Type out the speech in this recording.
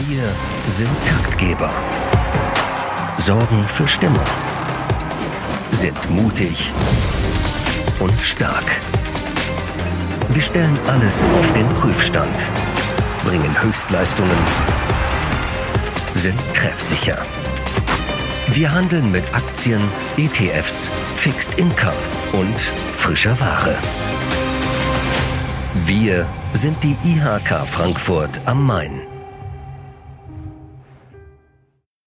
Wir sind Taktgeber, sorgen für Stimmung, sind mutig und stark. Wir stellen alles auf den Prüfstand, bringen Höchstleistungen, sind treffsicher. Wir handeln mit Aktien, ETFs, Fixed Income und frischer Ware. Wir sind die IHK Frankfurt am Main.